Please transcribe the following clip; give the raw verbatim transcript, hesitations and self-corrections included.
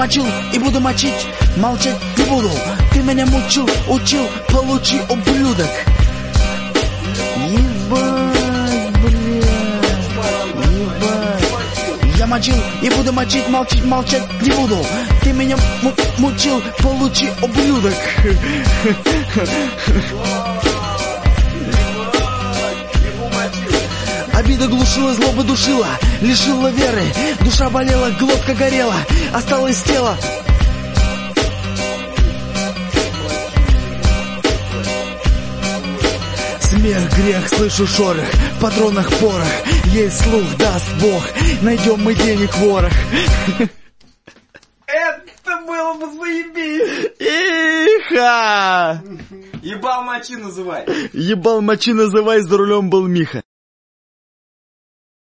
мочил и буду мочить, молчать не буду. Ты меня мучил, учил, получи, ублюдок. Ебать, блядь, ебать. Я мочил и буду мочить, молчать, молчать не буду. Ты меня мучил, получи, ублюдок. Обида глушила, злоба душила, лишила веры. Душа болела, глотка горела, осталось тело. Смех, грех, слышу шорох, в патронах порох. Есть слух, даст Бог, найдем мы денег ворох. Это было бы заебись! Иха! Ебал мочи называй! Ебал мочи называй, за рулем был Миха.